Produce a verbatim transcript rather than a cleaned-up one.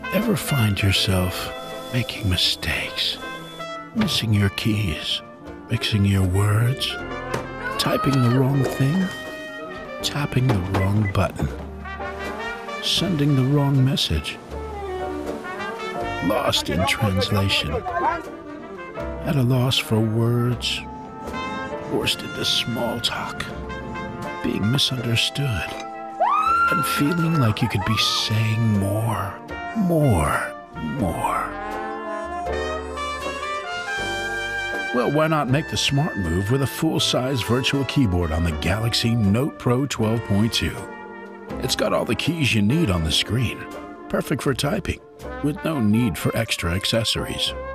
Ever find yourself making mistakes, missing your keys, mixing your words, typing the wrong thing, tapping the wrong button, sending the wrong message, lost in translation, at a loss for words, forced into small talk, being misunderstood, and feeling like you could be saying more, more, more. Well, why not make the smart move with a full-size virtual keyboard on the Galaxy Note Pro twelve point two? It's got all the keys you need on the screen, perfect for typing, with no need for extra accessories.